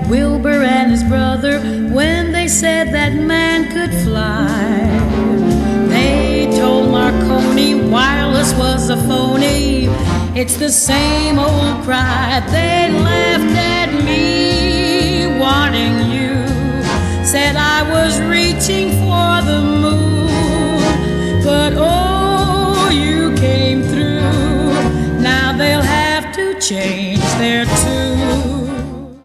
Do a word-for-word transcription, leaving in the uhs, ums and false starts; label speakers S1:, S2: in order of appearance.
S1: Wilbur and his brother, when they said that man could fly, they told Marconi wireless was a phony. It's the same old cry. They laughed at me, wanting you. Said I was reaching for the moon.